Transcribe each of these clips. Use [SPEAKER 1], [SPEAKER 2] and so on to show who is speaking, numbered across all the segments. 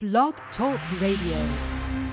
[SPEAKER 1] Blog Talk Radio.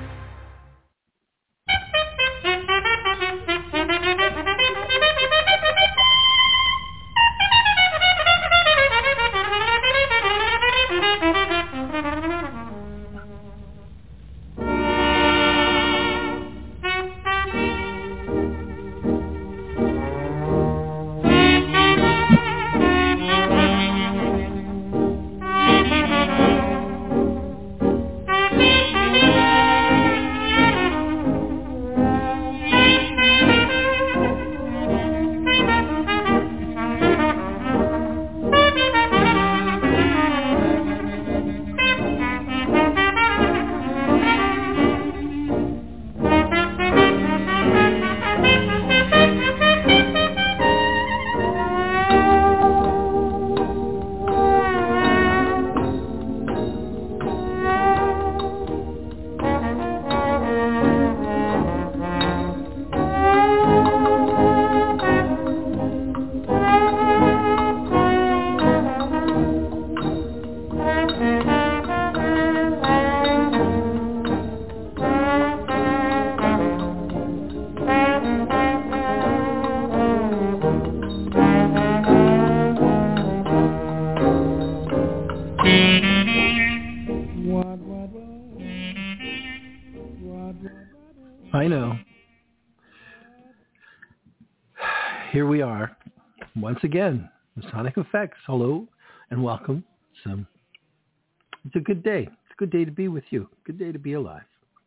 [SPEAKER 2] I know. Here we are, once again, the Sonic Effects. Hello and welcome. It's a good day. It's a good day to be with you. Good day to be alive.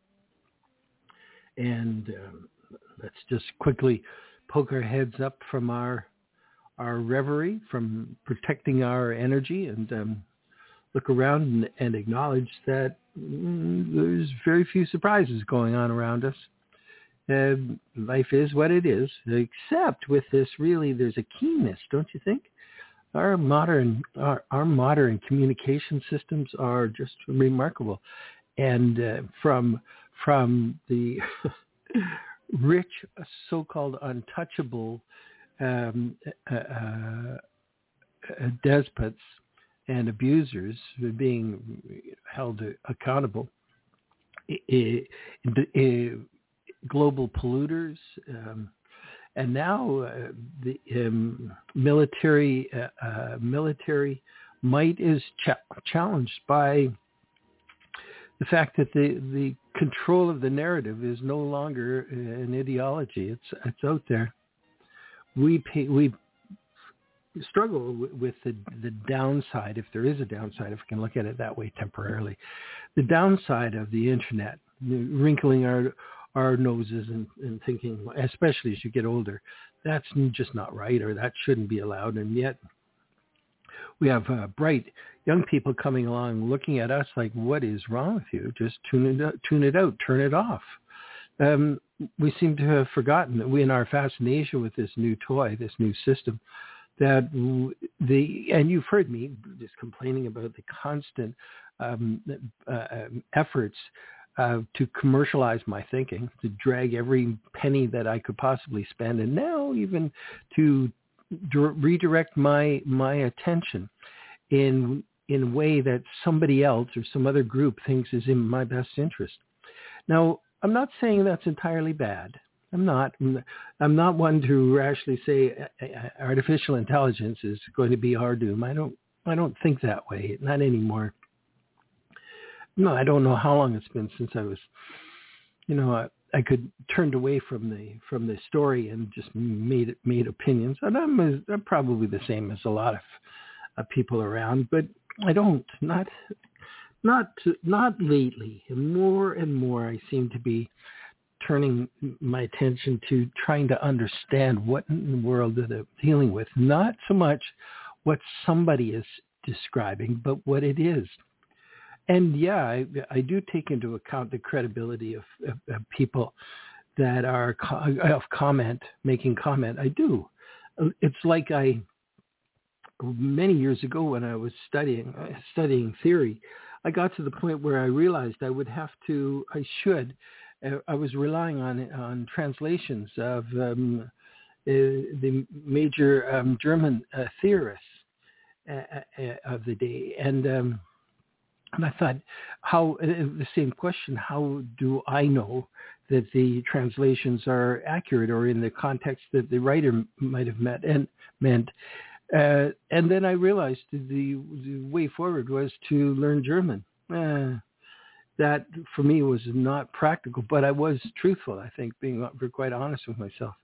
[SPEAKER 2] And let's just quickly poke our heads up from our reverie, from protecting our energy, and look around and acknowledge that there's very few surprises going on around us. Life is what it is, except with this, really, there's a keenness, don't you think? Our modern communication systems are just remarkable, and from the rich, so-called untouchable despots and abusers being held accountable, global polluters, and now the military might is challenged by the fact that the control of the narrative is no longer an ideology. It's out there. We struggle with the downside, if there is a downside, if we can look at it that way temporarily. The downside of the internet, wrinkling our noses and thinking, especially as you get older, that's just not right, or that shouldn't be allowed. And yet we have bright young people coming along looking at us like, what is wrong with you? Just tune it out, turn it off. We seem to have forgotten that we, in our fascination with this new toy, this new system, that and you've heard me just complaining about the constant efforts to commercialize my thinking, to drag every penny that I could possibly spend, and now even to redirect my attention in a way that somebody else or some other group thinks is in my best interest. Now, I'm not saying that's entirely bad. I'm not one to rashly say artificial intelligence is going to be our doom. I don't think that way. Not anymore. No, I don't know how long it's been since I was, I could turned away from the story and just made opinions. And I'm probably the same as a lot of people around, but I don't, not lately. And more I seem to be turning my attention to trying to understand what in the world that I'm dealing with. Not so much what somebody is describing, but what it is. And yeah, I do take into account the credibility of people that are making comment. I do. It's like many years ago when I was studying theory, I got to the point where I realized I was relying on translations of the major German theorists of the day, and And I thought, the same question, how do I know that the translations are accurate or in the context that the writer might have meant? And then I realized the way forward was to learn German. That for me was not practical, but I was truthful, I think, being quite honest with myself.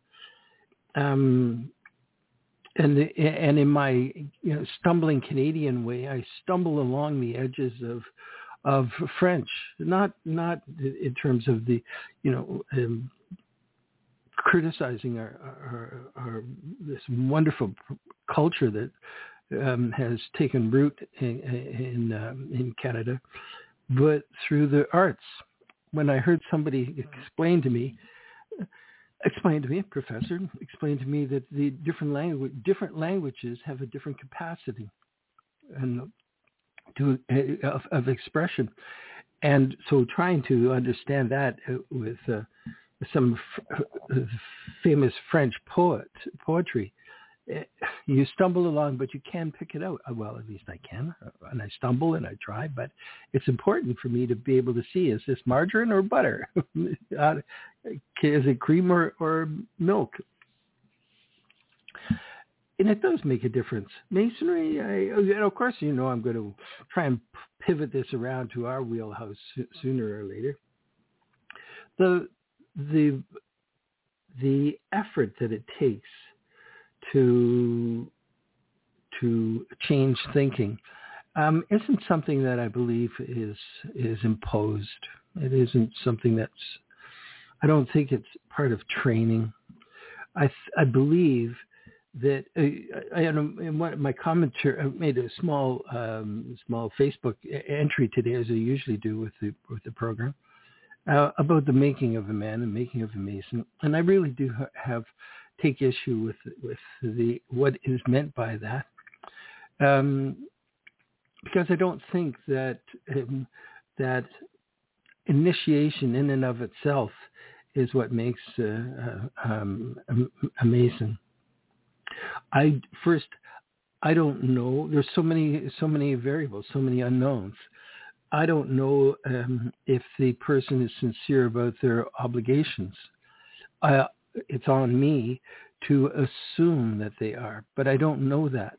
[SPEAKER 2] And in my stumbling Canadian way, I stumble along the edges of French, not in terms of the criticizing our this wonderful culture that has taken root in Canada, but through the arts. When I heard somebody explain to me, a professor explained to me that the different languages have a different capacity and of expression, and so trying to understand that with some famous French poetry, you stumble along, but you can pick it out. Well, at least I can, and I stumble and I try, but it's important for me to be able to see, is this margarine or butter? Is it cream or milk? And it does make a difference. Masonry, and of course, I'm going to try and pivot this around to our wheelhouse sooner or later. The effort that it takes to change thinking isn't something that I believe is imposed. It isn't something I don't think it's part of training. I believe that in my commentary, I made a small Facebook entry today, as I usually do with the program, about the making of a man and making of a Mason, and I really do take issue with what is meant by that, because I don't think that initiation in and of itself is what makes a Mason. I don't know. There's so many variables, so many unknowns. I don't know if the person is sincere about their obligations. It's on me to assume that they are, but I don't know that.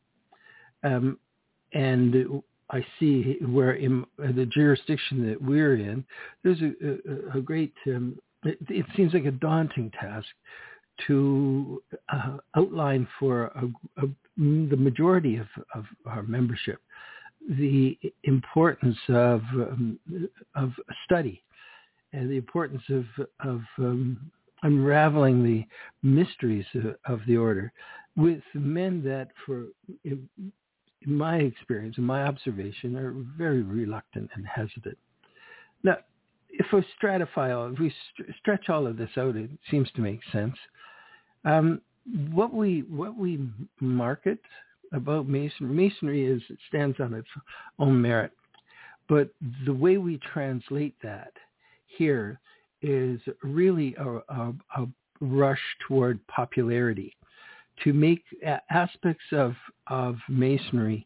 [SPEAKER 2] And I see where in the jurisdiction that we're in, there's a great, it seems like a daunting task to outline for the majority of our membership the importance of study and the importance of unraveling the mysteries of the order with men that, in my experience, in my observation, are very reluctant and hesitant. Now, if we stretch all of this out, it seems to make sense. What we market about masonry stands on its own merit, but the way we translate that here is really a rush toward popularity, to make aspects of masonry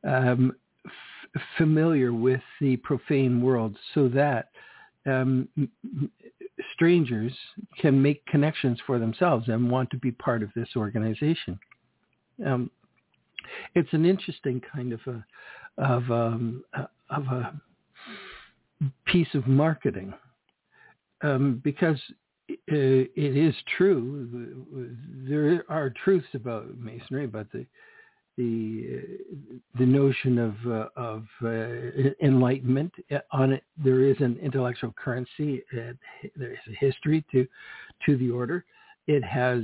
[SPEAKER 2] familiar with the profane world, so that strangers can make connections for themselves and want to be part of this organization. It's an interesting kind of a piece of marketing, because it is true. There are truths about masonry, but the notion of enlightenment on it. There is an intellectual currency. There is a history to the order. It has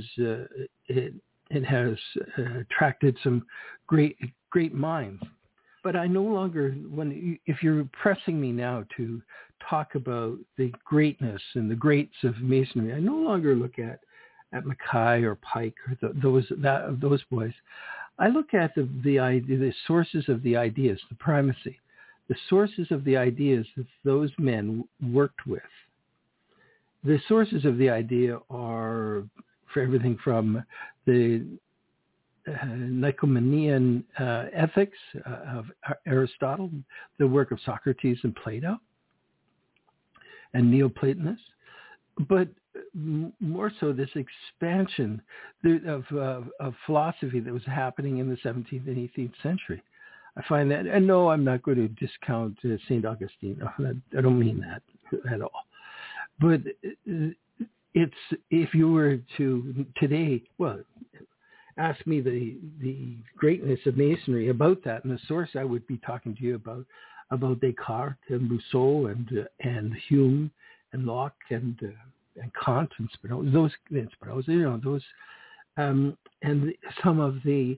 [SPEAKER 2] attracted some great minds. But I no longer, if you're pressing me now to talk about the greatness and the greats of masonry, I no longer look at Mackay or Pike or those boys. I look at the sources of the ideas, the primacy, the sources of the ideas that those men worked with. The sources of the idea are for everything from the Nicomachean ethics of Aristotle, the work of Socrates and Plato, and Neoplatonists, but more so this expansion of philosophy that was happening in the 17th and 18th century. I find that, and no, I'm not going to discount St. Augustine. I don't mean that at all. But it's, if you were to today, well, ask me the greatness of Masonry about that, and the source I would be talking to you about Descartes and Rousseau and Hume and Locke and Kant and Spinoza, those and some of the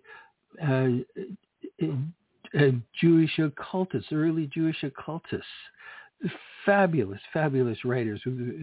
[SPEAKER 2] Jewish occultists, early Jewish occultists, fabulous writers.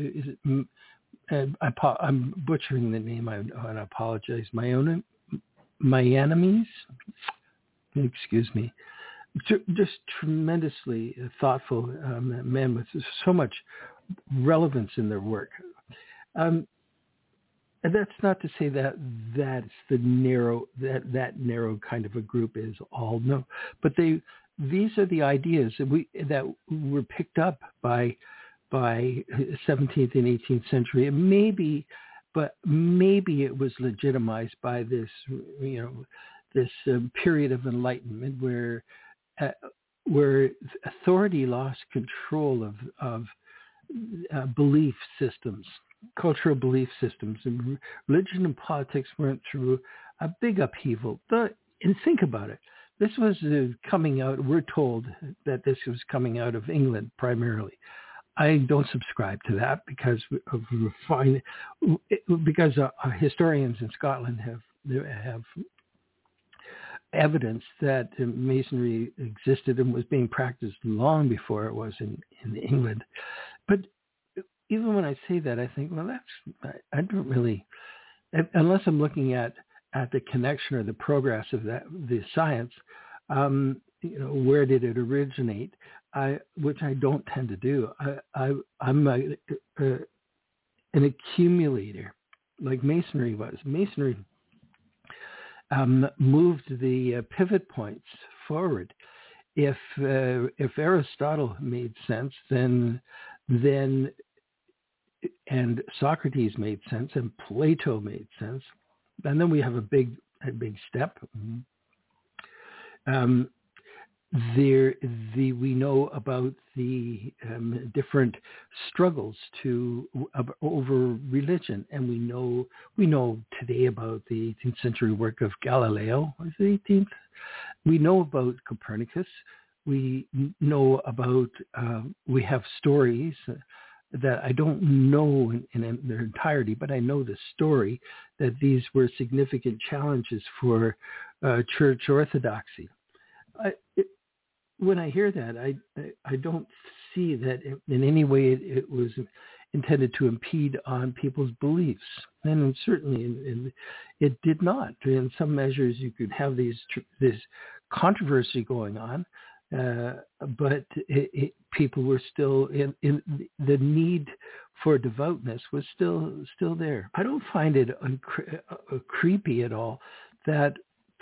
[SPEAKER 2] I'm butchering the name. I apologize. Maimonides, excuse me. Just tremendously thoughtful men with so much relevance in their work. And that's not to say that that's the narrow that narrow kind of a group is all. No, but these are the ideas that were picked up by 17th and 18th century. And maybe it was legitimized by this period of enlightenment where authority lost control of belief systems, cultural belief systems, and religion and politics went through a big upheaval. And think about it. This was coming out, we're told that this was coming out of England primarily. I don't subscribe to that because historians in Scotland have evidence that Masonry existed and was being practiced long before it was in England. But even when I say that, I think, well, I don't really, unless I'm looking at the connection or the progress of the science, where did it originate? Which I don't tend to do. I'm an accumulator, like Masonry was. Masonry moved the pivot points forward. If Aristotle made sense, then and Socrates made sense, and Plato made sense, and then we have a big step. We know about the different struggles over religion, and we know today about the 18th century work of Galileo. Was it 18th? We know about Copernicus. We know about. We have stories that I don't know in their entirety, but I know the story that these were significant challenges for church orthodoxy. When I hear that, I don't see that in any way it was intended to impede on people's beliefs, and certainly it did not. In some measures, you could have this controversy going on, but people were still in the need for devoutness was still there. I don't find it creepy at all that.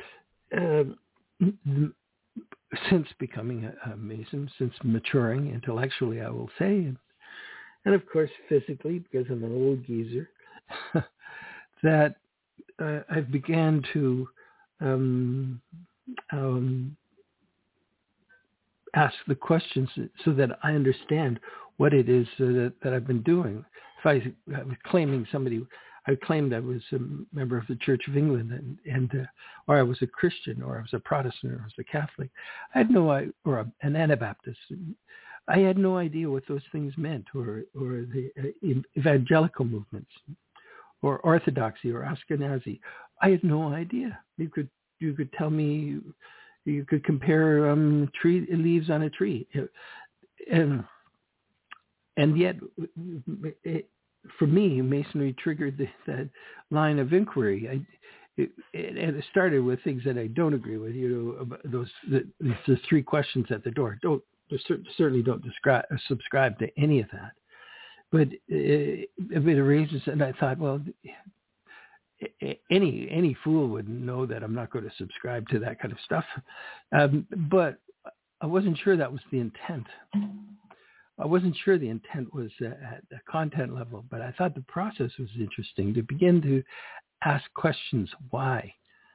[SPEAKER 2] Since becoming a Mason, since maturing intellectually, I will say, and of course physically, because I'm an old geezer, that I've began to ask the questions so that I understand what it is that I've been doing. If I was claiming I claimed I was a member of the Church of England, or I was a Christian, or I was a Protestant, or I was a Catholic. I had no idea, or an Anabaptist. I had no idea what those things meant, or the evangelical movements, or Orthodoxy, or Ashkenazi. I had no idea. You could tell me, you could compare tree leaves on a tree, and yet. For me, Masonry triggered that line of inquiry. It started with things that I don't agree with. The three questions at the door. Certainly don't subscribe to any of that. But it raises, and I thought, well, any fool would know that I'm not going to subscribe to that kind of stuff. But I wasn't sure that was the intent. I wasn't sure the intent was at the content level, but I thought the process was interesting to begin to ask questions. Why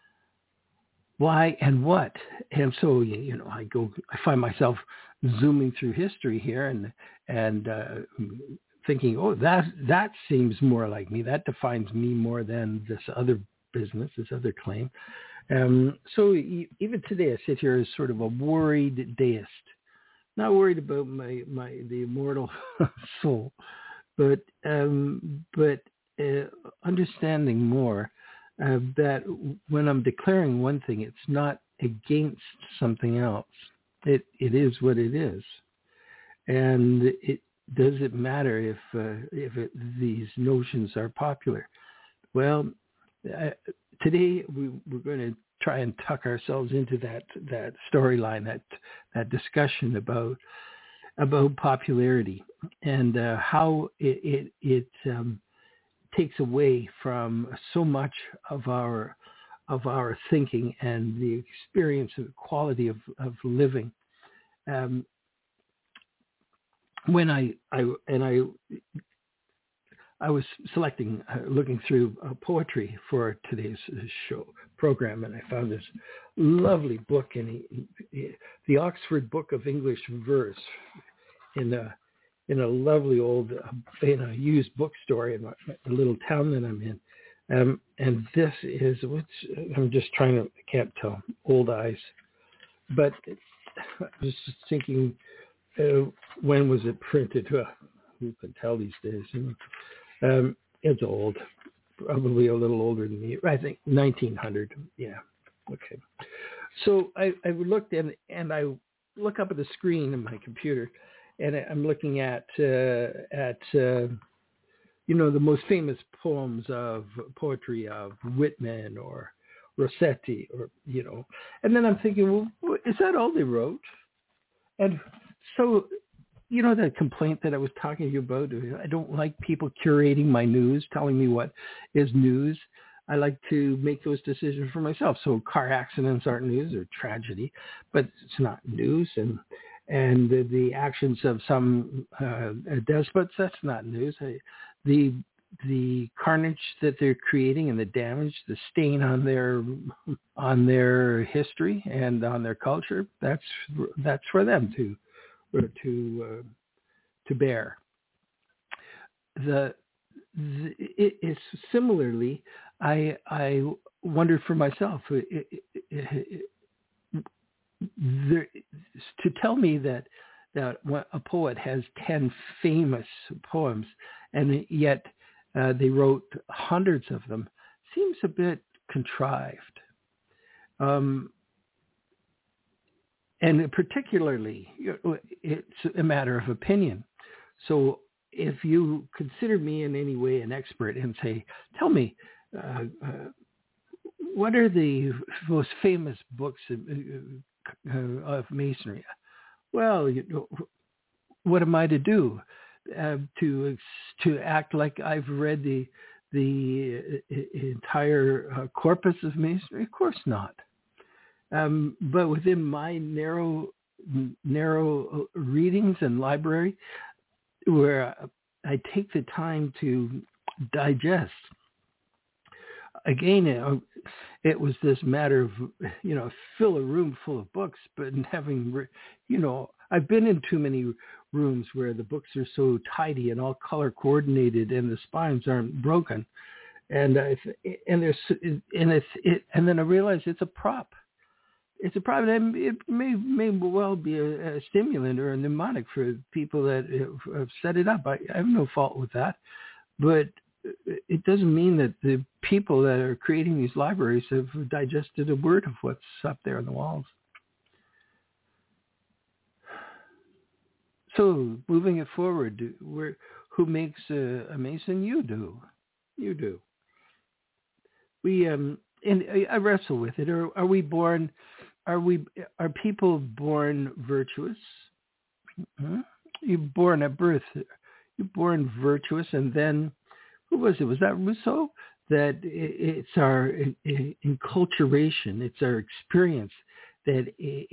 [SPEAKER 2] and what? And so, I find myself zooming through history here and thinking, oh, that seems more like me. That defines me more than this other business, this other claim. So even today, I sit here as sort of a worried deist, not worried about the immortal soul, but understanding more that when I'm declaring one thing, it's not against something else. It is what it is, and it doesn't matter if these notions are popular. Well, today we're going to try and tuck ourselves into that storyline, that discussion about popularity and how it takes away from so much of our thinking and the experience of the quality of living. When I was looking through poetry for today's program, and I found this lovely book in the Oxford Book of English Verse in a lovely old used bookstore in the little town that I'm in. And this is I'm just trying to, I can't tell, old eyes, but I was just thinking, when was it printed? Who can tell these days? It's old, probably a little older than me. I think 1900. Yeah. Okay. So I looked and I look up at the screen in my computer, and I'm looking at the most famous poems of poetry of Whitman or Rossetti, or and then I'm thinking, well, is that all they wrote? And so, the complaint that I was talking to you about, I don't like people curating my news, telling me what is news. I like to make those decisions for myself. So car accidents aren't news, or tragedy, but it's not news. And the actions of some despots, that's not news. The carnage that they're creating and the damage, the stain on their history and on their culture, that's for them to bear. It's similarly, I wondered for myself, to tell me that a poet has 10 famous poems and yet they wrote hundreds of them seems a bit contrived. And particularly, it's a matter of opinion. So if you consider me in any way an expert and say, tell me, what are the most famous books of Masonry? Well, what am I to do? To act like I've read the entire corpus of Masonry? Of course not. But within my narrow readings and library, where I take the time to digest, again, it was this matter of, fill a room full of books, but having, I've been in too many rooms where the books are so tidy and all color coordinated and the spines aren't broken. And then I realized it's a prop. It's a prop. And it may well be a stimulant or a mnemonic for people that have set it up. I have no fault with that. But it doesn't mean that the people that are creating these libraries have digested a word of what's up there on the walls. So moving it forward, who makes a Mason? You do. We and I wrestle with it. Are we born? Are people born virtuous? Mm-hmm. You're born at birth. You're born virtuous, and then who was it? Was that Rousseau that it's our enculturation, it's our experience that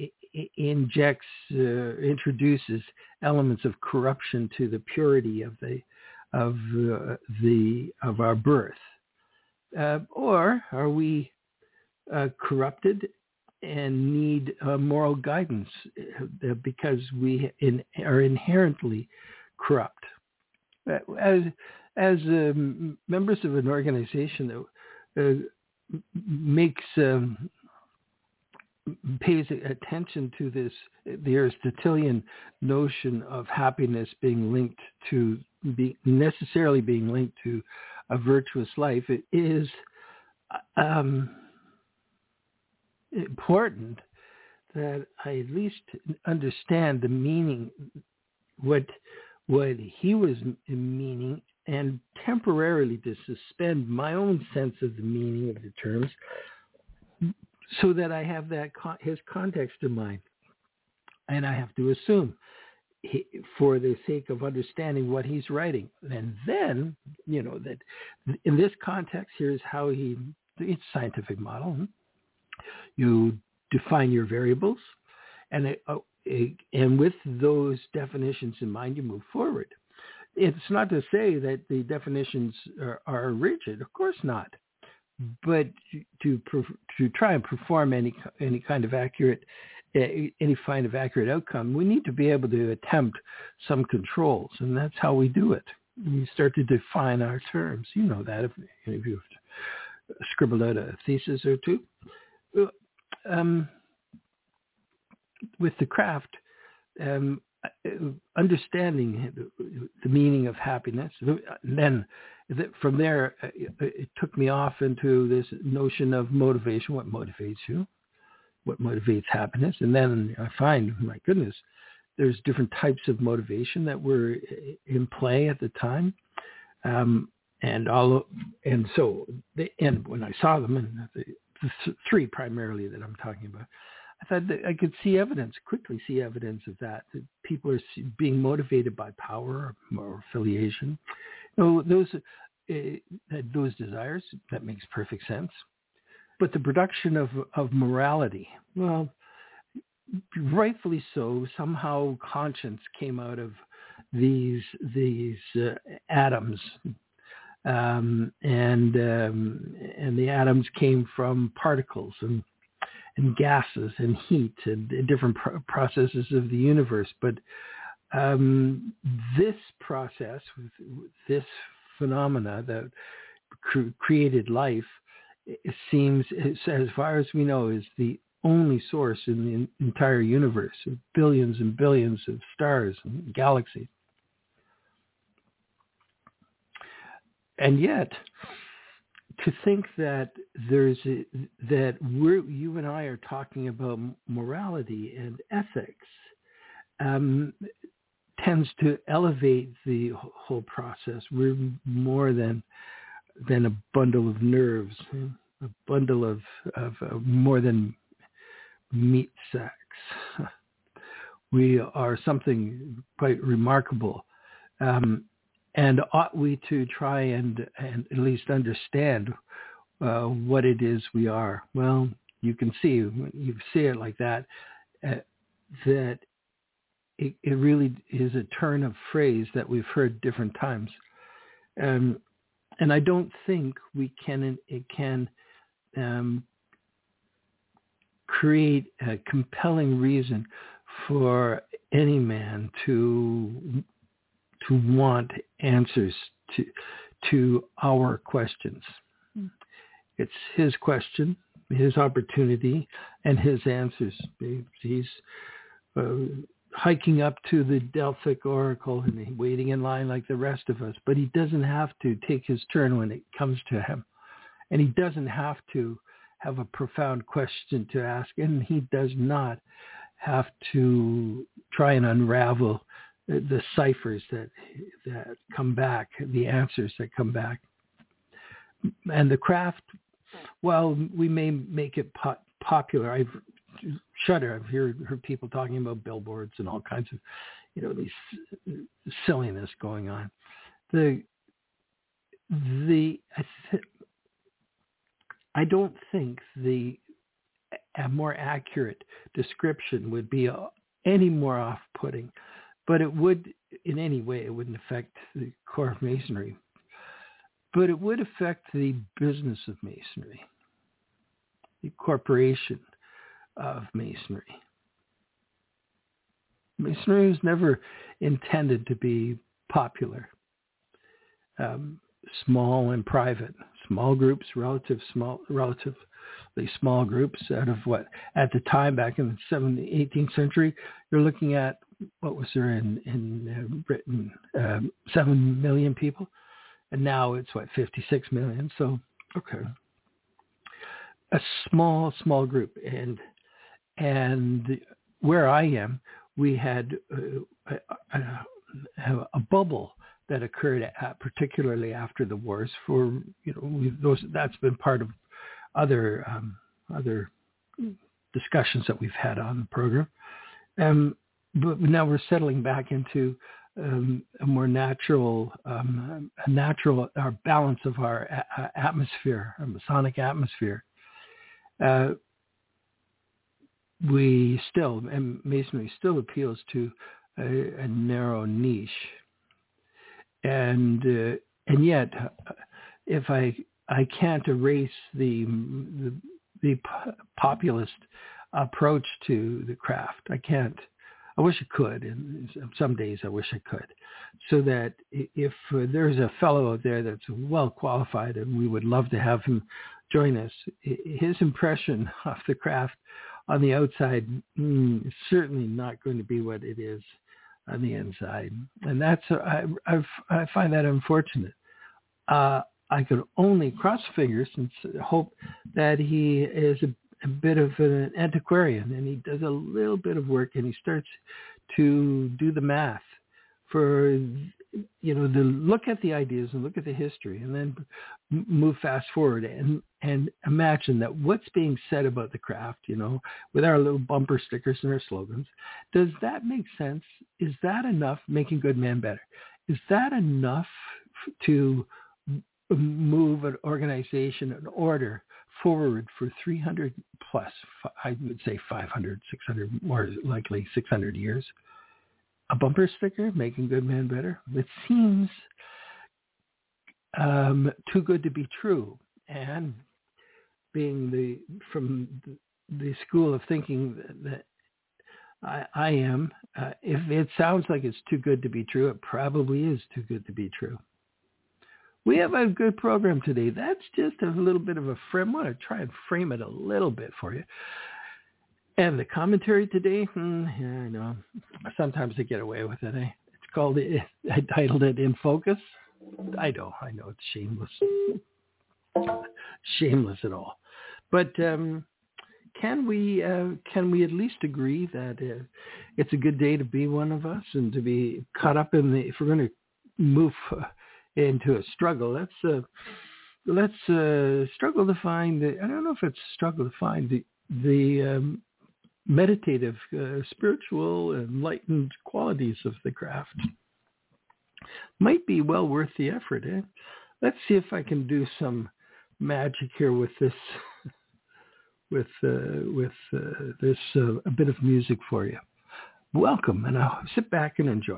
[SPEAKER 2] introduces elements of corruption to the purity of our birth, or are we corrupted and need moral guidance because we are inherently corrupt? As members of an organization that pays attention to the Aristotelian notion of happiness being linked to necessarily being linked to a virtuous life, it is important that I at least understand the meaning, what he was meaning, and temporarily to suspend my own sense of the meaning of the terms, so that I have his context in mind, and I have to assume, for the sake of understanding what he's writing, and then that in this context, here's how it's a scientific model. You define your variables, and with those definitions in mind, you move forward. It's not to say that the definitions are rigid, of course not. But to try and perform any kind of accurate outcome, we need to be able to attempt some controls, and that's how we do it. We start to define our terms. You know that if you've scribbled out a thesis or two. With the craft, understanding the meaning of happiness, then from there, it took me off into this notion of motivation. What motivates you? What motivates happiness? And then I find, my goodness, there's different types of motivation that were in play at the time, and when I saw them, and the three primarily that I'm talking about, I thought that I could quickly see evidence of that people are being motivated by power or affiliation. Those desires, that makes perfect sense. But the production of morality, well, rightfully so, somehow conscience came out of these atoms, and the atoms came from particles and gases and heat and different processes of the universe. But this process, this phenomena that created life, it seems, as far as we know, is the only source in the entire universe of billions and billions of stars and galaxies. And yet, to think that you and I are talking about morality and ethics tends to elevate the whole process. We're more than a bundle of nerves, a bundle of more than meat sacks. We are something quite remarkable. And ought we to try and at least understand what it is we are? Well, you can see, when you see it like that, that it really is a turn of phrase that we've heard different times. And I don't think it can create a compelling reason for any man to want answers to our questions. It's his question, his opportunity, and his answers. He's hiking up to the Delphic Oracle and waiting in line like the rest of us, but he doesn't have to take his turn when it comes to him. And he doesn't have to have a profound question to ask, and he does not have to try and unravel the ciphers that come back, the answers that come back. And the craft, while we may make it popular, I've heard people talking about billboards and all kinds of, these silliness going on. I don't think a more accurate description would be any more off-putting, but it would, in any way, it wouldn't affect the core of Masonry, but it would affect the business of Masonry, the corporation of Masonry. Masonry was never intended to be popular. Small and private, small groups, relatively small groups out of what, at the time back in the 18th century, you're looking at, what was there in Britain, 7 million people, and now it's 56 million. So, okay, a small group, and where I am, we had a bubble that occurred particularly after the wars. For that's been part of other discussions that we've had on the program. But now we're settling back into a more natural our balance of our atmosphere, our Masonic atmosphere. Masonry still appeals to a narrow niche. And yet, if I can't erase the populist approach to the craft, I can't. I wish I could, and some days I wish I could, so that if there's a fellow out there that's well qualified, and we would love to have him join us, his impression of the craft on the outside is certainly not going to be what it is on the inside, and that's I find that unfortunate. I could only cross fingers and hope that he is a bit of an antiquarian, and he does a little bit of work, and he starts to do the math for to look at the ideas and look at the history, and then move fast forward and imagine that what's being said about the craft, with our little bumper stickers and our slogans, does that make sense? Is that enough? Making good man better. Is that enough to move an organization, an order forward for 300 plus, I would say 500, 600, more likely 600 years? A bumper sticker, making good man better? It seems too good to be true. And being from the school of thinking that I am, if it sounds like it's too good to be true, it probably is too good to be true. We have a good program today. That's just a little bit of a frame. I want to try and frame it a little bit for you. And the commentary today, I know. Sometimes I get away with it. It's called, I titled it In Focus. I know it's shameless. Shameless at all. But can we at least agree that it's a good day to be one of us and to be caught up in if we're going to move into a struggle, let's struggle to find I don't know if it's struggle to find the meditative, spiritual, enlightened qualities of the craft. Might be well worth the effort. Let's see if I can do some magic here with this, with this a bit of music for you. Welcome, and I'll sit back and enjoy.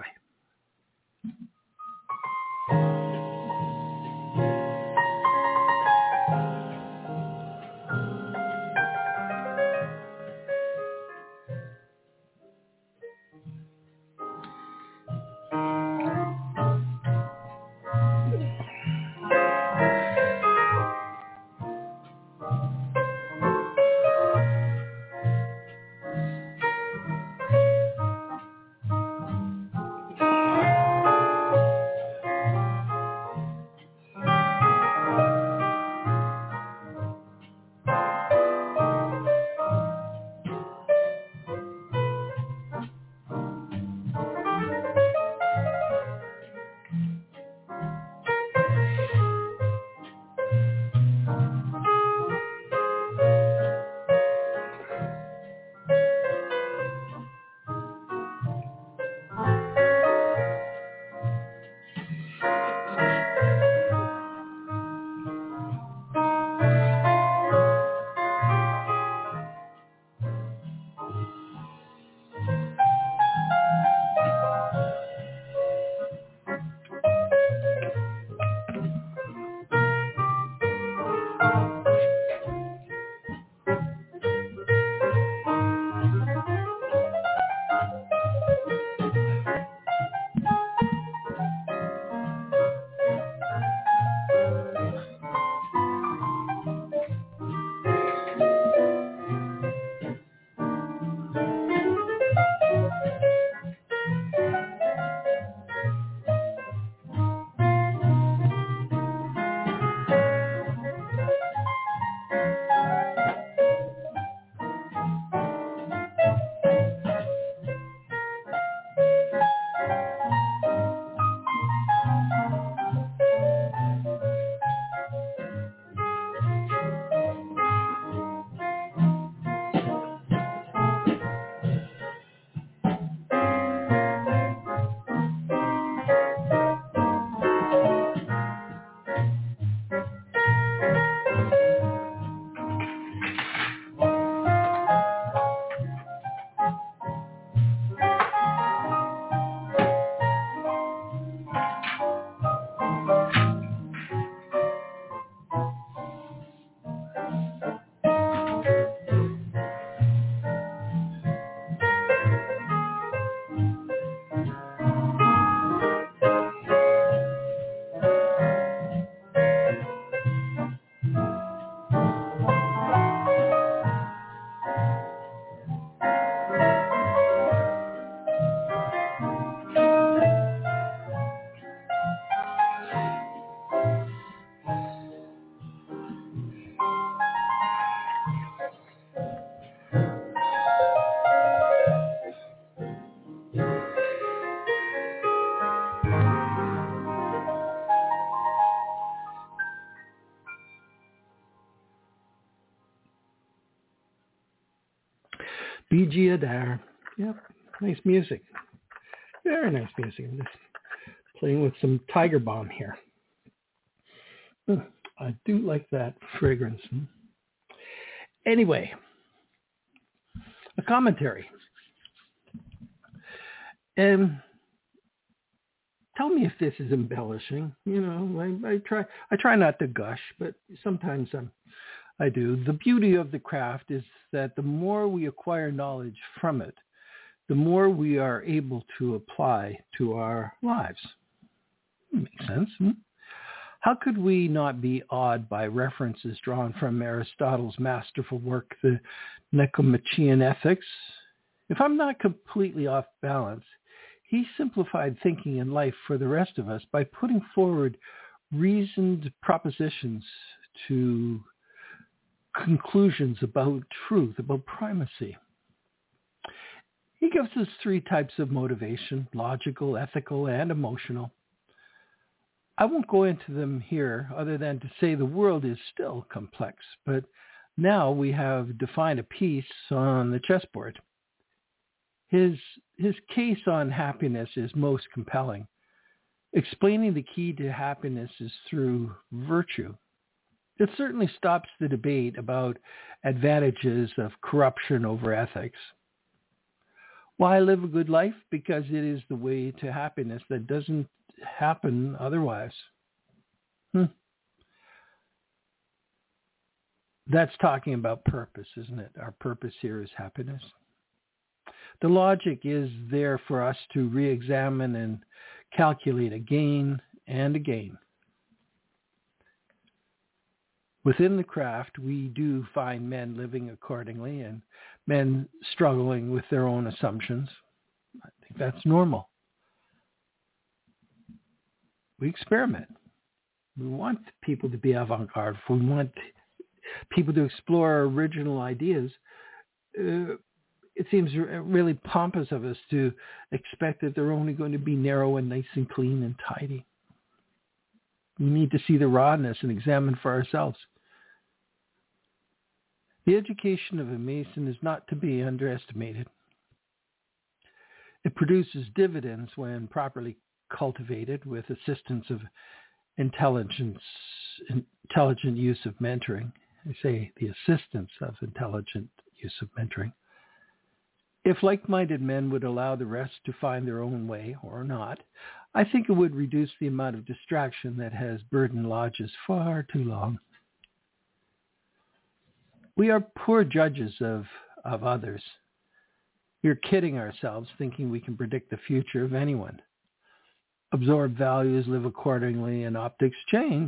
[SPEAKER 2] Fiji Adair. Yep, nice music. Very nice music. I'm just playing with some Tiger Balm here. I do like that fragrance. Anyway, a commentary. And tell me if this is embellishing. You know, I try not to gush, but sometimes I do. The beauty of the craft is that the more we acquire knowledge from it, the more we are able to apply to our lives. Makes sense. How could we not be awed by references drawn from Aristotle's masterful work, the Nicomachean Ethics? If I'm not completely off balance, he simplified thinking in life for the rest of us by putting forward reasoned propositions to conclusions about truth, about primacy. He gives us 3 types of motivation: logical, ethical, and emotional. I won't go into them here other than to say the world is still complex, but now we have defined a piece on the chessboard. His case on happiness is most compelling. Explaining the key to happiness is through virtue. It certainly stops the debate about advantages of corruption over ethics. Why live a good life? Because it is the way to happiness that doesn't happen otherwise. That's talking about purpose, isn't it? Our purpose here is happiness. The logic is there for us to re-examine and calculate again and again. Within the craft, we do find men living accordingly and men struggling with their own assumptions. I think that's normal. We experiment. We want people to be avant-garde. We want people to explore original ideas. It seems really pompous of us to expect that they're only going to be narrow and nice and clean and tidy. We need to see the rawness and examine for ourselves. The education of a Mason is not to be underestimated. It produces dividends when properly cultivated with assistance of intelligent use of mentoring. I say the assistance of intelligent use of mentoring. If like-minded men would allow the rest to find their own way or not, I think it would reduce the amount of distraction that has burdened lodges far too long. We are poor judges of others. We're kidding ourselves thinking we can predict the future of anyone. Absorb values, live accordingly, and optics change.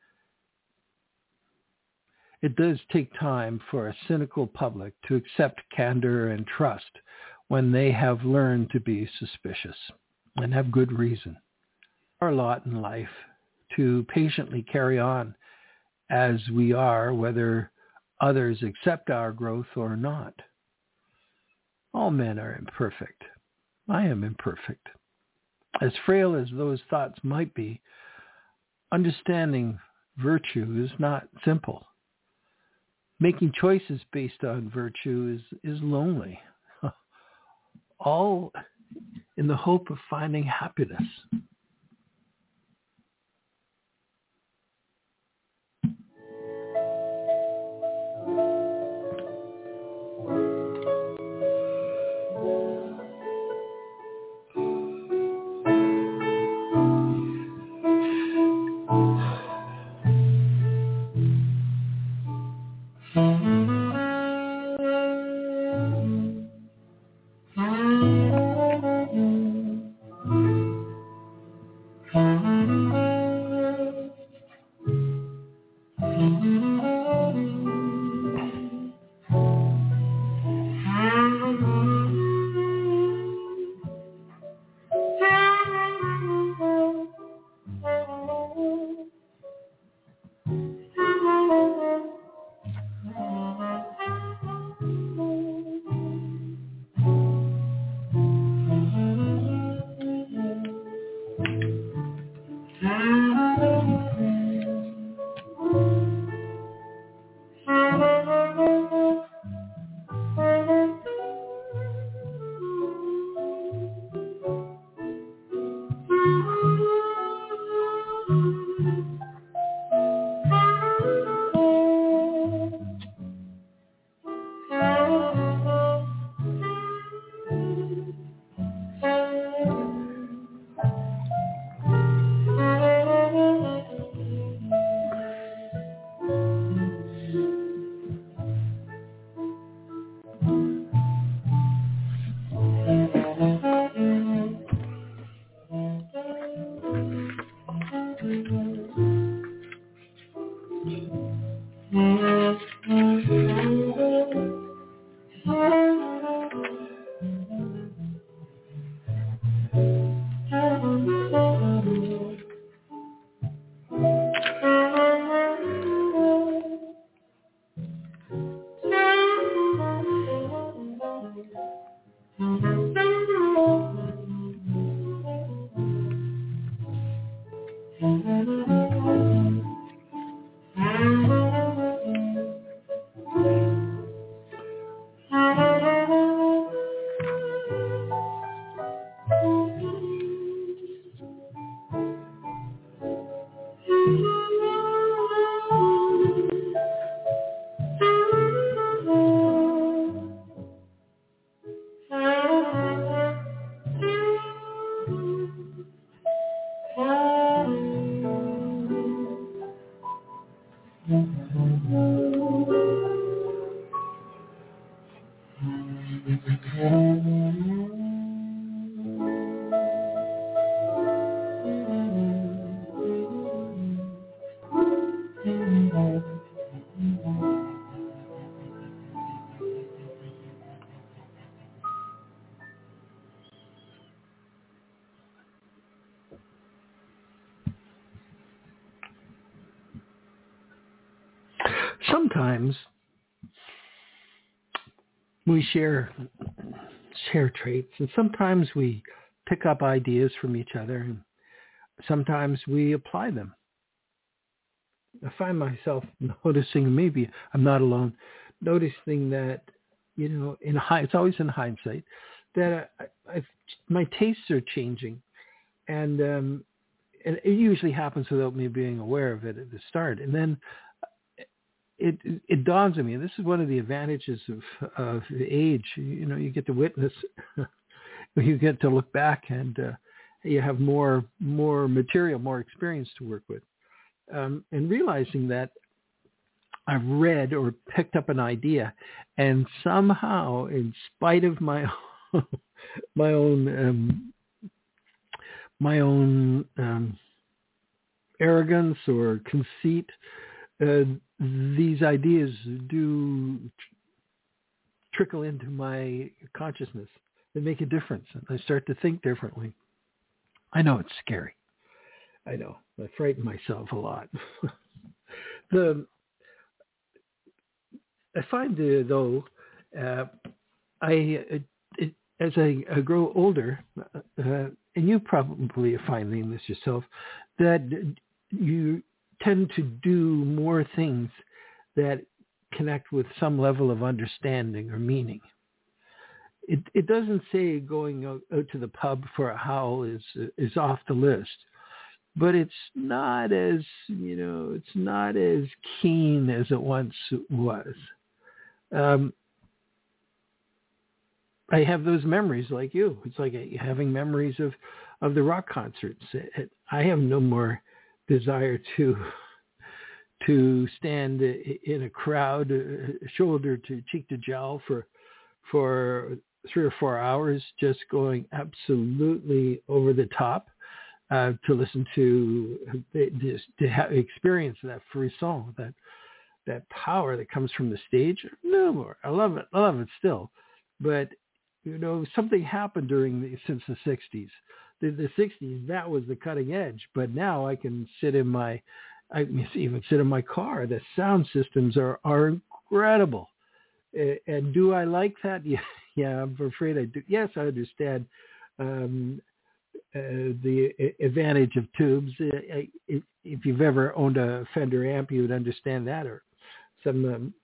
[SPEAKER 2] It does take time for a cynical public to accept candor and trust when they have learned to be suspicious and have good reason. Our lot in life to patiently carry on as we are, whether others accept our growth or not. All men are imperfect. I am imperfect. As frail as those thoughts might be, understanding virtue is not simple. Making choices based on virtue is lonely. All in the hope of finding happiness. Sometimes we share traits, and sometimes we pick up ideas from each other, and sometimes we apply them. I find myself noticing, maybe I'm not alone, noticing that, it's always in hindsight, that my tastes are changing, and it usually happens without me being aware of it at the start, and then it dawns on me. And this is one of the advantages of age. You get to witness, you get to look back, and you have more material, more experience to work with, and realizing that I've read or picked up an idea, and somehow, in spite of my own arrogance or conceit, these ideas do trickle into my consciousness. They make a difference. I start to think differently. I know it's scary. I know. I frighten myself a lot. I find, though, as I grow older, and you probably are finding this yourself, that you tend to do more things that connect with some level of understanding or meaning. It doesn't say going out to the pub for a howl is off the list, but it's not as keen as it once was. I have those memories like you. It's like having memories of the rock concerts. I have no more desire to stand in a crowd, shoulder to cheek to jowl for 3 or 4 hours, just going absolutely over the top to listen to experience that frisson, that power that comes from the stage. No more. I love it. I love it still, but something happened since the 60s. The 60s, that was the cutting edge. But now I can even sit in my car. The sound systems are incredible. And do I like that? Yeah, I'm afraid I do. Yes, I understand the advantage of tubes. If you've ever owned a Fender amp, you would understand that, or some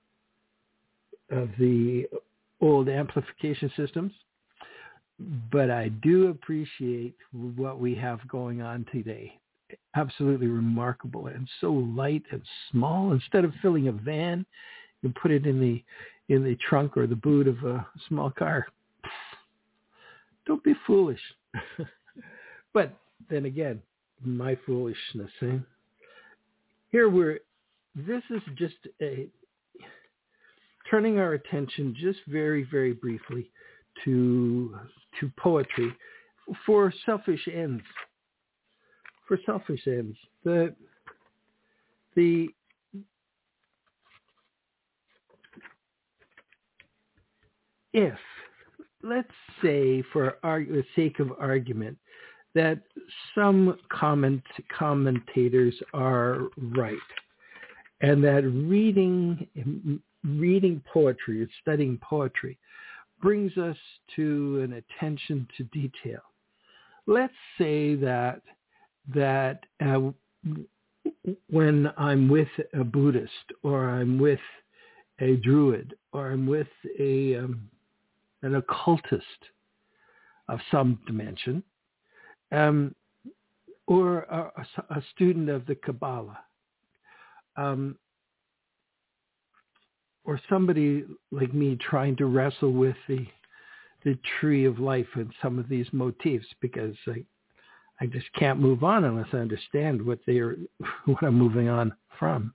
[SPEAKER 2] of the old amplification systems. But I do appreciate what we have going on today. Absolutely remarkable, and so light and small. Instead of filling a van, you put it in the trunk or the boot of a small car. Don't be foolish. But then again, my foolishness. This is just turning our attention just very, very briefly to poetry for selfish ends, for selfish ends. If, let's say, for the sake of argument, that some commentators are right, and that reading poetry or studying poetry brings us to an attention to detail. Let's say that when I'm with a Buddhist, or I'm with a Druid, or I'm with an occultist of some dimension, or a student of the Kabbalah, or somebody like me trying to wrestle with the tree of life and some of these motifs, because I just can't move on unless I understand what I'm moving on from.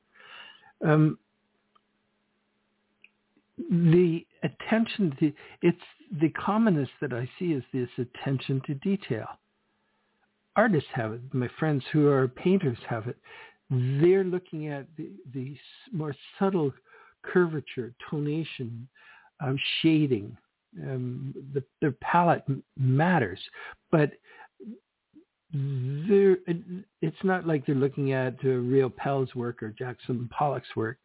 [SPEAKER 2] The attention to it's the commonness that I see is this attention to detail. Artists have it. My friends who are painters have it. They're looking at the more subtle curvature, tonation, shading. Their palette matters, but it's not like they're looking at Real Pell's work or Jackson Pollock's work.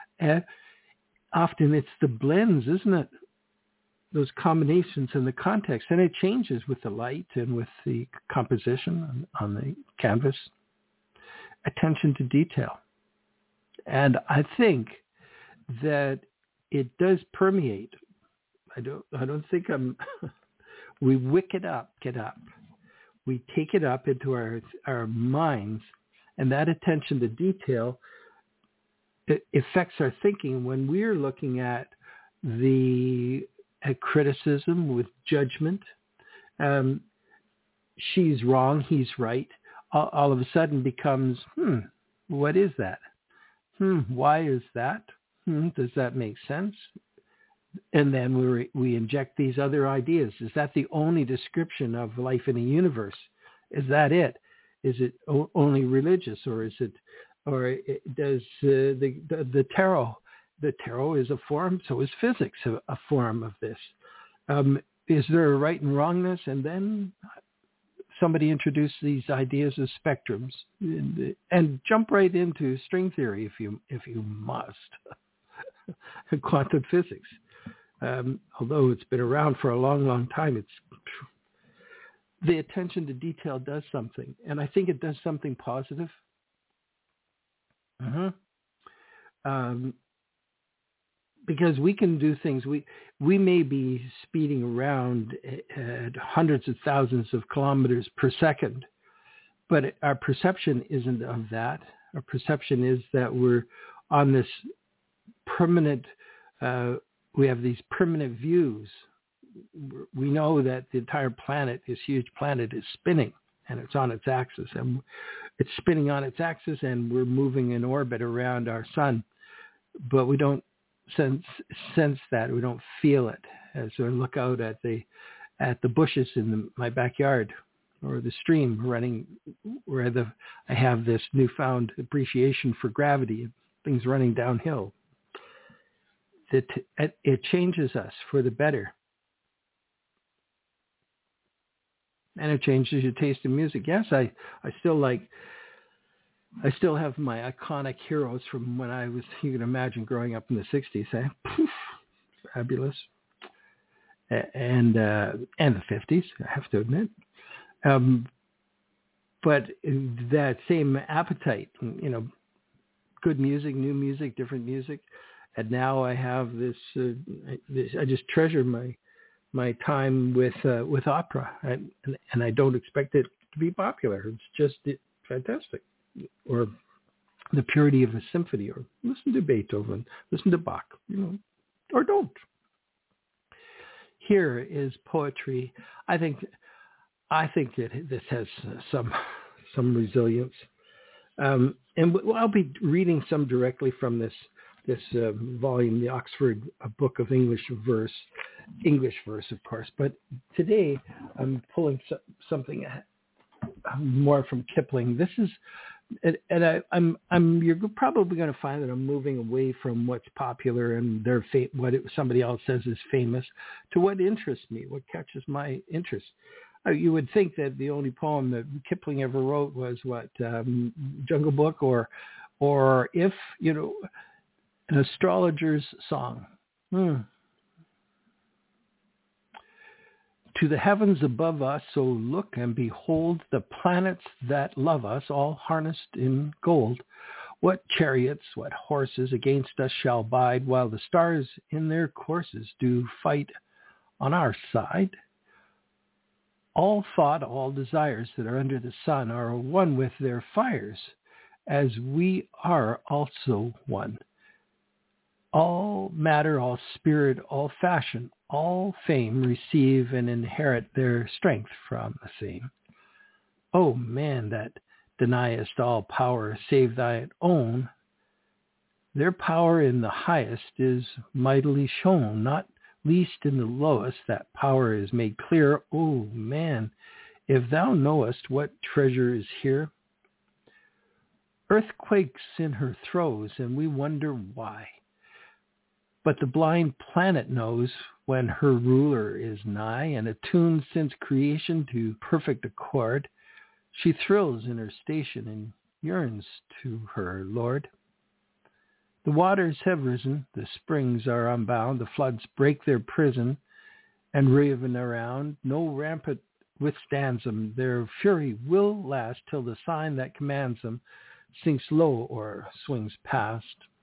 [SPEAKER 2] Often it's the blends, isn't it? Those combinations in the context, and it changes with the light and with the composition on the canvas. Attention to detail. And I think that it does permeate. I don't think we wick it up, get up. We take it up into our minds, and that attention to detail, it affects our thinking when we're looking at criticism with judgment. She's wrong, he's right. All of a sudden becomes, what is that? Why is that? Does that make sense? And then we inject these other ideas. Is that the only description of life in the universe? Is that it? Is it only religious, or is it? Or does the tarot? The tarot is a form. So is physics a form of this? Is there a right and wrongness? And then somebody introduced these ideas of spectrums, and jump right into string theory if you must, quantum physics. Although it's been around for a long, long time, the attention to detail does something, and I think it does something positive. Because we can do things. We may be speeding around at hundreds of thousands of kilometers per second, but our perception isn't of that. Our perception is that we're on this permanent. We have these permanent views. We know that the entire planet, this huge planet, is spinning, and it's on its axis, and it's spinning on its axis, and we're moving in orbit around our sun, but we don't sense that. We don't feel it as I look out at the bushes in my backyard, or the stream running where I have this newfound appreciation for gravity and things running downhill. It changes us for the better. And it changes your taste in music. Yes, I still have my iconic heroes from when I was, you can imagine, growing up in the 60s. Fabulous. And the 50s, I have to admit. But that same appetite, good music, new music, different music. And now I have this I just treasure my time with opera, and I don't expect it to be popular. It's just fantastic. Or the purity of a symphony, or listen to Beethoven, listen to Bach, or don't. Here is poetry. I think that this has some resilience, and I'll be reading some directly from this volume, the Oxford Book of English Verse, of course. But today I'm pulling something more from Kipling. This is, and you're probably going to find that I'm moving away from what's popular and somebody else says is famous to what interests me, what catches my interest. You would think that the only poem that Kipling ever wrote was Jungle Book or if, an astrologer's song. To the heavens above us, so look and behold the planets that love us, all harnessed in gold. What chariots, what horses against us shall bide, while the stars in their courses do fight on our side? All thought, all desires that are under the sun are one with their fires, as we are also one. All matter, all spirit, all fashion, all fame receive and inherit their strength from the same. O man that deniest all power save thine own, their power in the highest is mightily shown, not least in the lowest that power is made clear. O man, if thou knowest what treasure is here, earth quakes in her throes, and we wonder why. But the blind planet knows when her ruler is nigh, and attuned since creation to perfect accord, she thrills in her station and yearns to her Lord. The waters have risen, the springs are unbound, the floods break their prison and raven around. No rampart withstands them, their fury will last till the sign that commands them sinks low or swings past.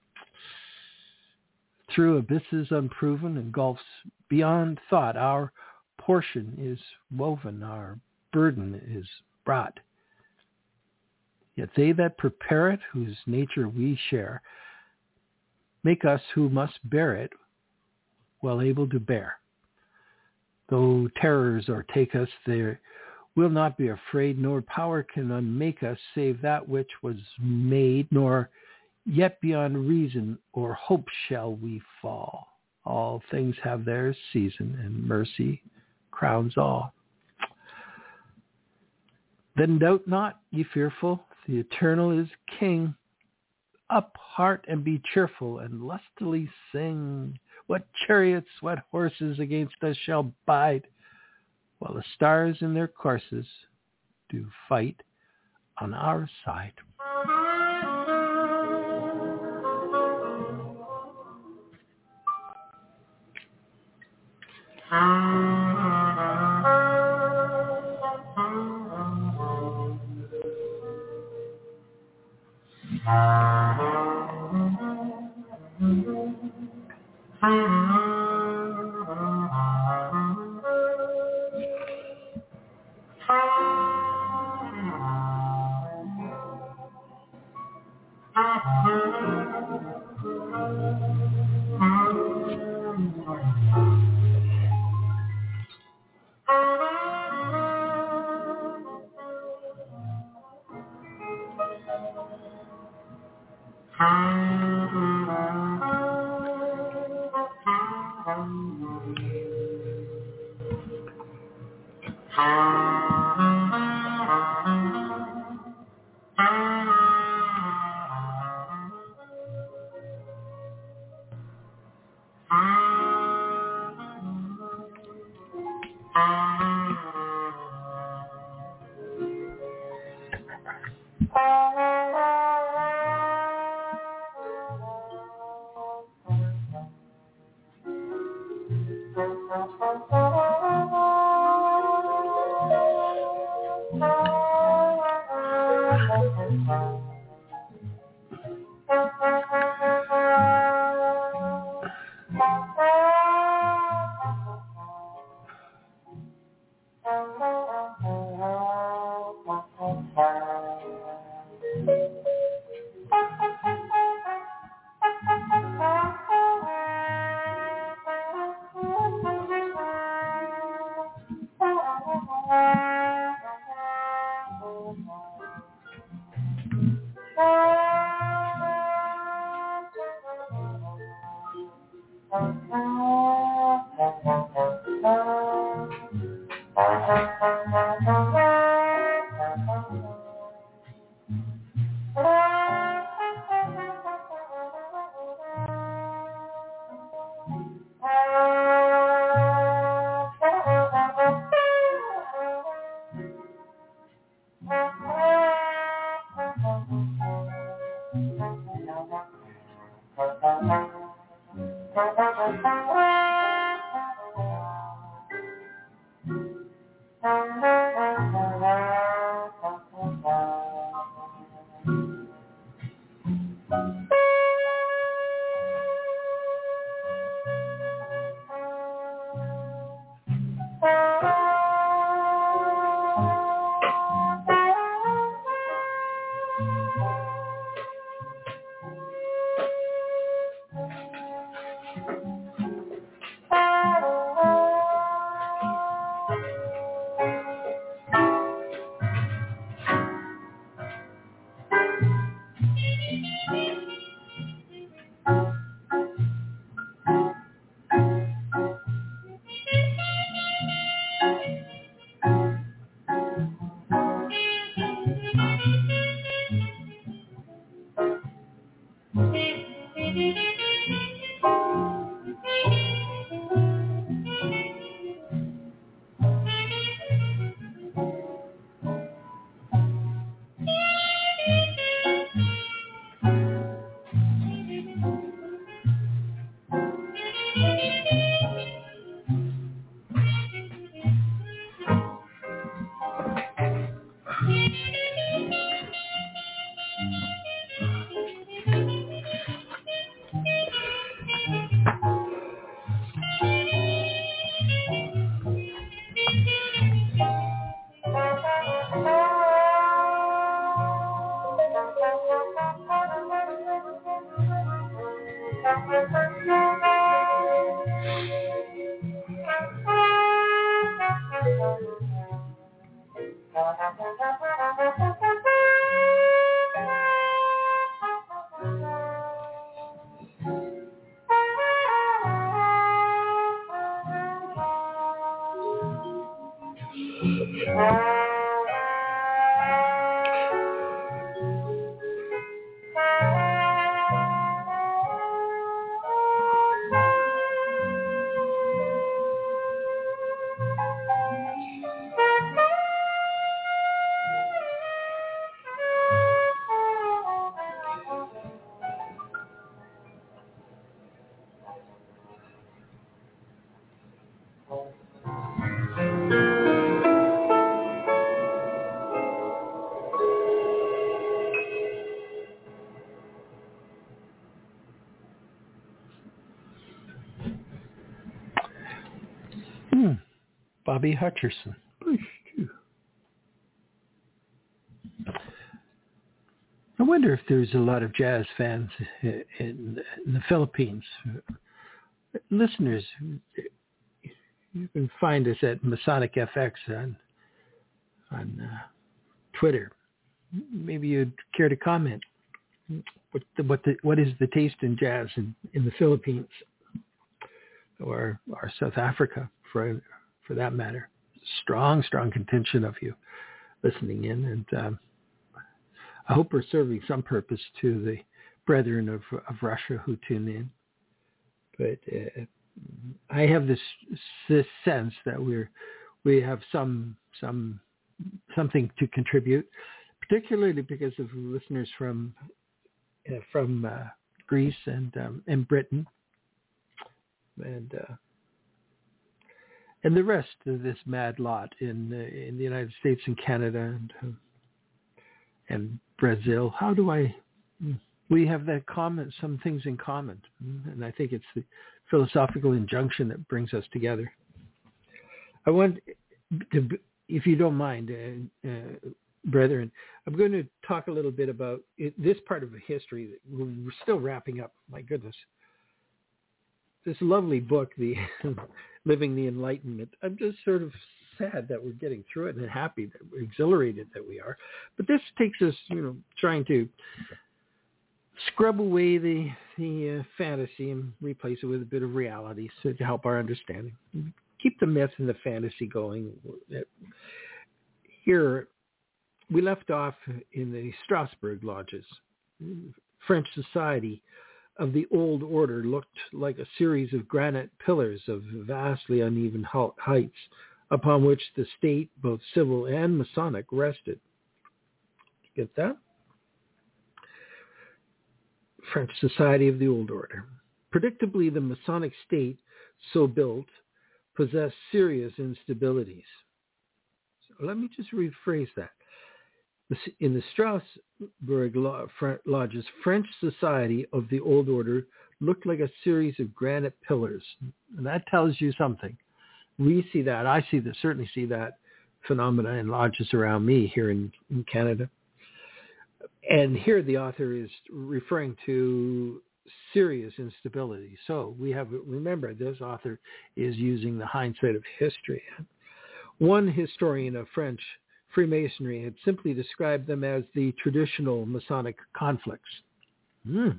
[SPEAKER 2] Through abysses unproven and gulfs beyond thought, our portion is woven, our burden is brought. Yet they that prepare it, whose nature we share, make us who must bear it well able to bear. Though terrors o'ertake us, they will not be afraid, nor power can unmake us, save that which was made, nor yet beyond reason or hope shall we fall. All things have their season, and mercy crowns all. Then doubt not, ye fearful, the Eternal is King. Up, heart, and be cheerful, and lustily sing. What chariots, what horses against us shall bide, while the stars in their courses do fight on our side. Bobby Hutcherson. I wonder if there's a lot of jazz fans in the Philippines. Listeners, you can find us at Masonic FX on Twitter. Maybe you'd care to comment. What is the taste in jazz in the Philippines or South Africa for that matter? Strong contention of you listening in, and I hope we're serving some purpose to the brethren of Russia who tune in. But I have this sense that we have something to contribute, particularly because of listeners from Greece and Britain and the rest of this mad lot in the United States and Canada and Brazil. We have some things in common, and I think it's the philosophical injunction that brings us together. I want to, if you don't mind, brethren, I'm going to talk a little bit about this part of the history that we're still wrapping up. My goodness. This lovely book, the Living the Enlightenment. I'm just sort of sad that we're getting through it and happy, that we're exhilarated that we are. But this takes us, trying to scrub away the fantasy and replace it with a bit of reality so to help our understanding. Keep the myth and the fantasy going. Here, we left off in the Strasbourg lodges. French society of the old order looked like a series of granite pillars of vastly uneven heights upon which the state, both civil and Masonic, rested. Get that? French society of the old order. Predictably, the Masonic state, so built, possessed serious instabilities. So let me just rephrase that. In the Strasbourg lodges, French society of the old order looked like a series of granite pillars. And that tells you something. We see that. I certainly see that phenomena in lodges around me here in Canada. And here the author is referring to serious instability. So remember, this author is using the hindsight of history. One historian of French Freemasonry had simply described them as the traditional Masonic conflicts. To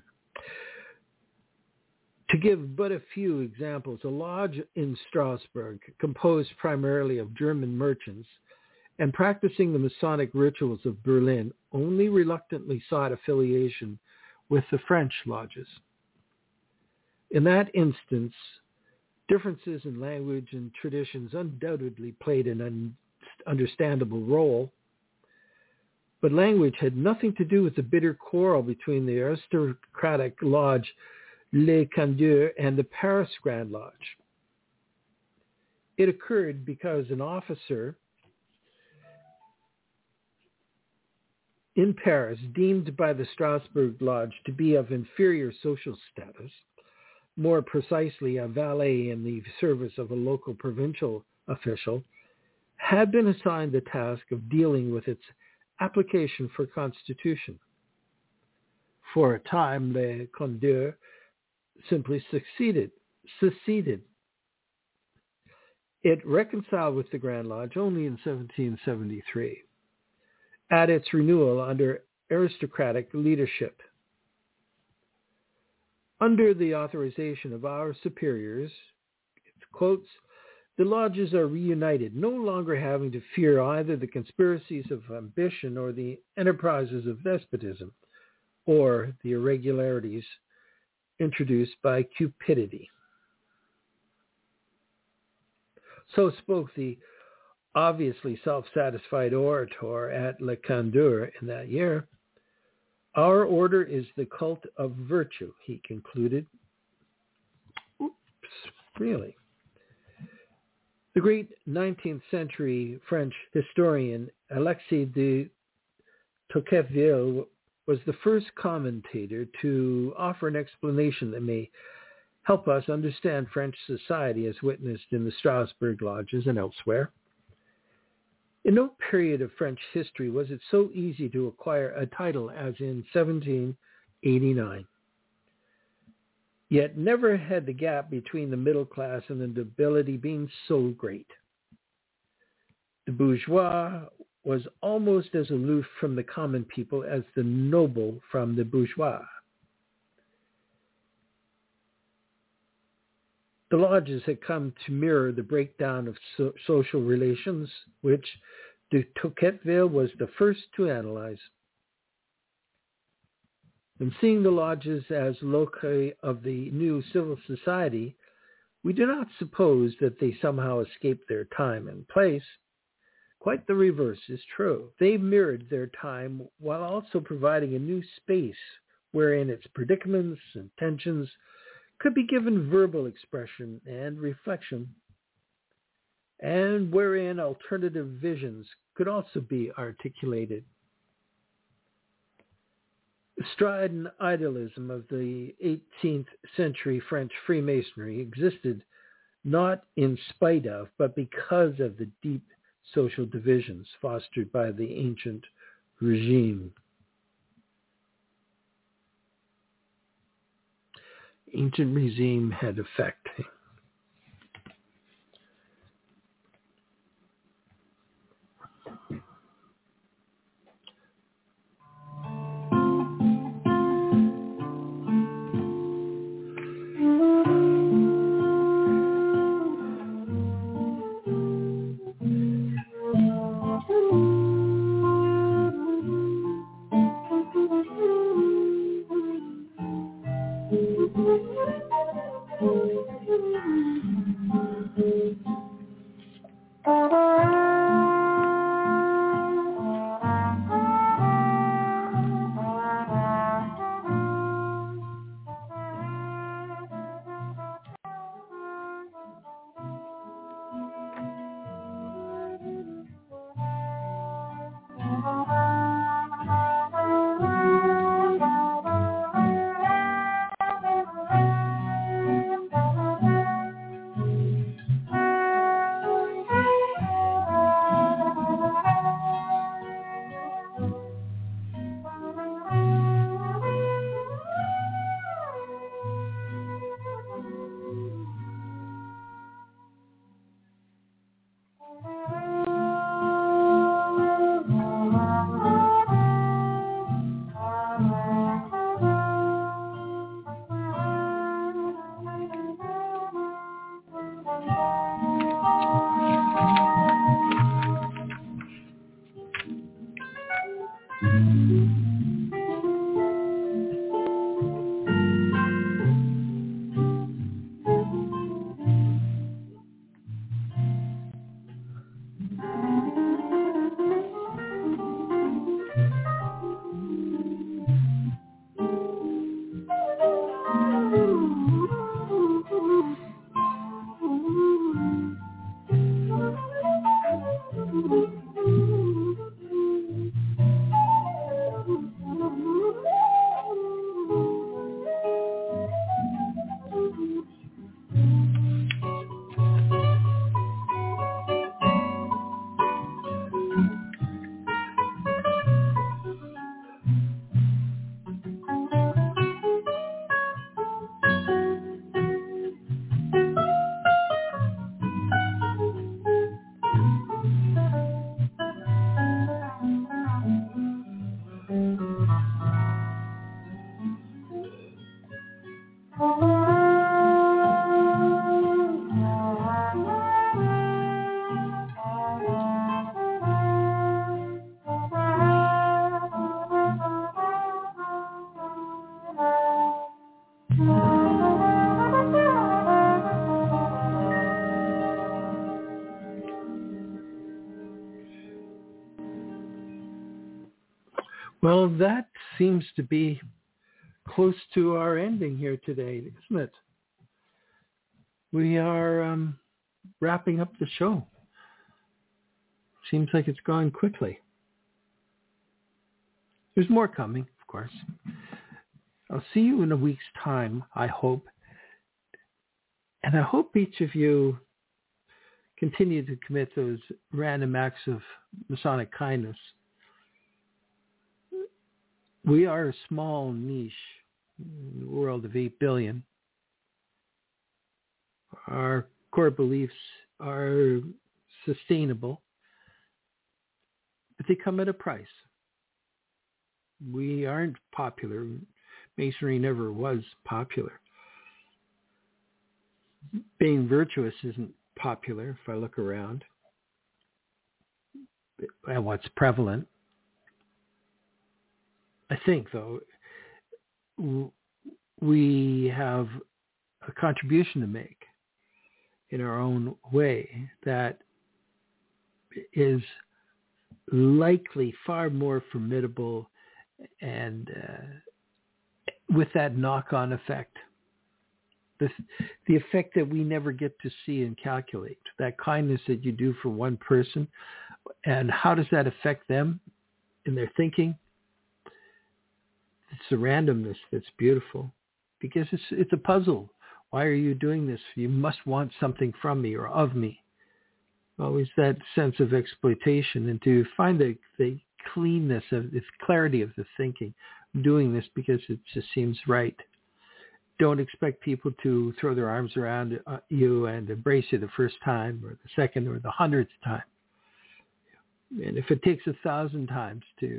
[SPEAKER 2] give but a few examples, a lodge in Strasbourg, composed primarily of German merchants and practicing the Masonic rituals of Berlin, only reluctantly sought affiliation with the French lodges. In that instance, differences in language and traditions undoubtedly played an understandable role, but language had nothing to do with the bitter quarrel between the aristocratic lodge Les Candeurs and the Paris Grand Lodge. It occurred because an officer in Paris, deemed by the Strasbourg Lodge to be of inferior social status, more precisely a valet in the service of a local provincial official, had been assigned the task of dealing with its application for constitution. For a time, Les Candeurs simply seceded. It reconciled with the Grand Lodge only in 1773, at its renewal under aristocratic leadership. Under the authorization of our superiors, it quotes, the lodges are reunited, no longer having to fear either the conspiracies of ambition or the enterprises of despotism, or the irregularities introduced by cupidity. So spoke the obviously self-satisfied orator at Le Candour in that year. Our order is the cult of virtue, he concluded. Oops, really? The great 19th century French historian Alexis de Tocqueville was the first commentator to offer an explanation that may help us understand French society as witnessed in the Strasbourg lodges and elsewhere. In no period of French history was it so easy to acquire a title as in 1789. Yet never had the gap between the middle class and the nobility been so great. The bourgeois was almost as aloof from the common people as the noble from the bourgeois. The lodges had come to mirror the breakdown of social relations, which de Tocqueville was the first to analyze. In seeing the lodges as loci of the new civil society, we do not suppose that they somehow escaped their time and place. Quite the reverse is true. They mirrored their time while also providing a new space wherein its predicaments and tensions could be given verbal expression and reflection, and wherein alternative visions could also be articulated. The strident idealism of the 18th century French Freemasonry existed not in spite of, but because of the deep social divisions fostered by the ancient regime. Ancient regime had effect. Well, that seems to be close to our ending here today, isn't it? We are wrapping up the show. Seems like it's gone quickly. There's more coming, of course. I'll see you in a week's time, I hope. And I hope each of you continue to commit those random acts of Masonic kindness. We are a small niche in the world of 8 billion. Our core beliefs are sustainable, but they come at a price. We aren't popular. Masonry never was popular. Being virtuous isn't popular if I look around at what's prevalent. I think, though, we have a contribution to make in our own way that is likely far more formidable and with that knock-on effect, the effect that we never get to see and calculate, that kindness that you do for one person, and how does that affect them in their thinking? It's the randomness that's beautiful, because it's a puzzle. Why are you doing this? You must want something from me or of me. Always that sense of exploitation, and to find the cleanness of the clarity of the thinking. I'm doing this because it just seems right. Don't expect people to throw their arms around you and embrace you the first time or the second or the 100th time. And if it takes 1,000 times to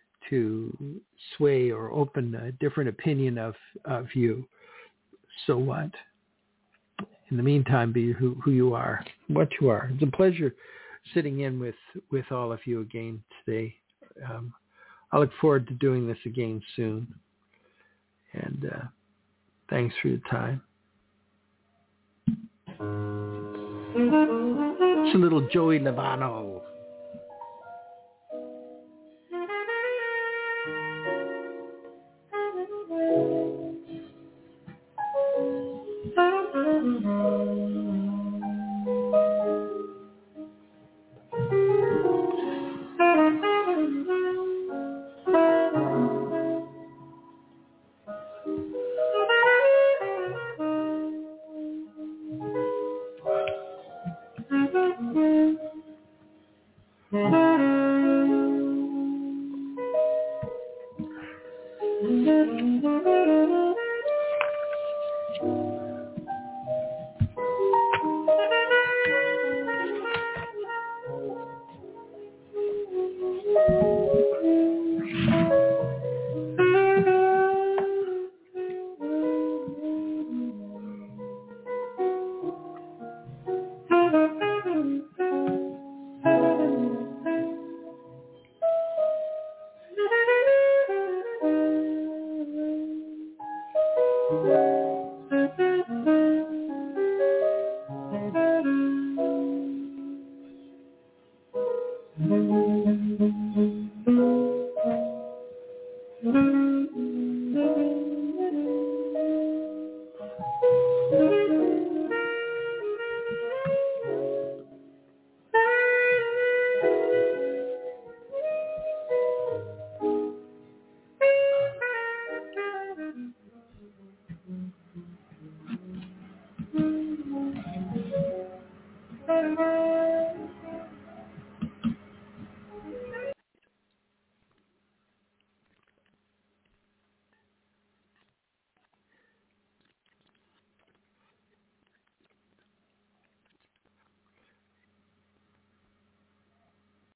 [SPEAKER 2] sway or open a different opinion of you, so what? In the meantime, be who you are, what you are. It's a pleasure sitting in with all of you again today. I look forward to doing this again soon. And thanks for your time. It's a little Joey Lovano.